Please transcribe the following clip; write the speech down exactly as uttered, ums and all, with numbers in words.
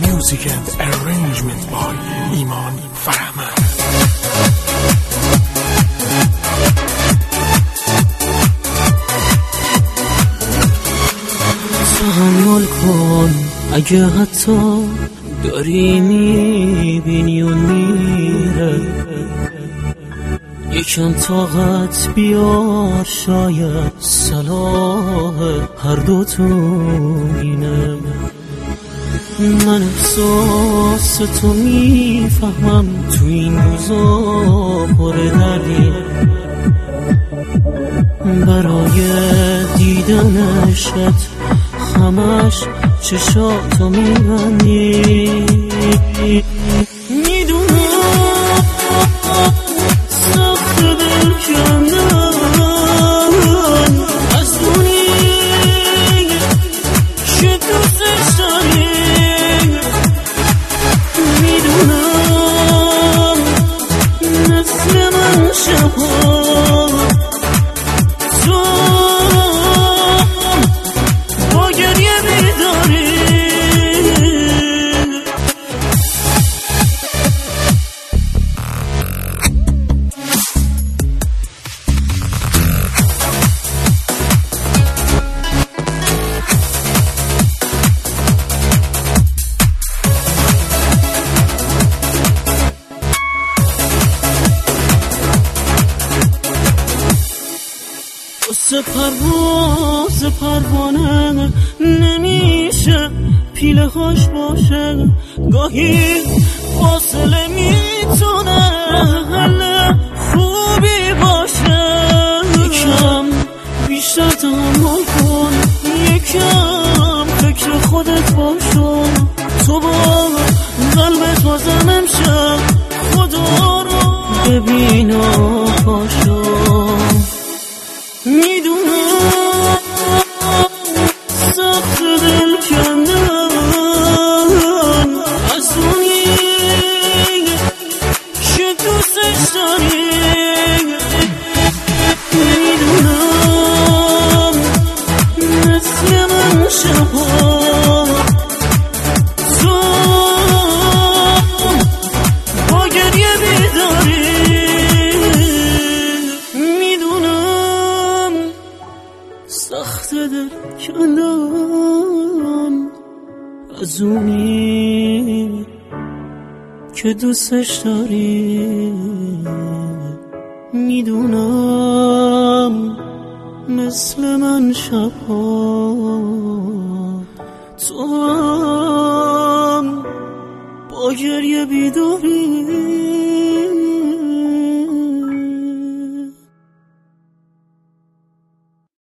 Music and arrangement by ایمان فرهمند. تحمل کن اگه حتی داری میبینی و میره، یکم طاقت بیار، شاید صلاح هر دو تو اینه. من احساس تو میفهمم، تو این روزا پر دردی، برای دیدنشت همش چشاتو میبندی. میدونم سخت دل کندن از اونی که دوستش داری. میدونم مثل من شبها تو با گریه بیداری. واسه پرواز پروانه نمیشه پیله هاش باشه، گاهی فاصله میتونه حل خوبی باشه. یکم بیشتر تحمل کن، یکم فکر خودت باشو، تو با قلبت بازم امشب خدا رو ببین و پاشو. میدونم سخت دل کندن از اونی که دوستش داری. میدونم مثل من شبها تو با گریه بیداری. سخت دل کندن از اونی که دوستش داری. میدونم مثل من شبها تو هم با گریه بیداری.